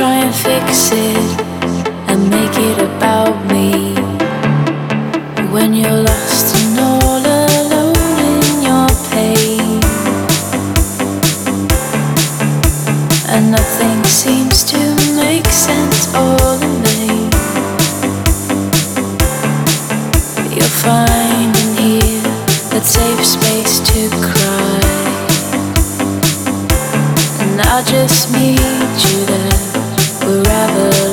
try and fix it and make it about me. When you're lost and all alone in your pain, and nothing seems to make sense or remain, you'll find in here that safe space to cry. And I'll just meet you there wherever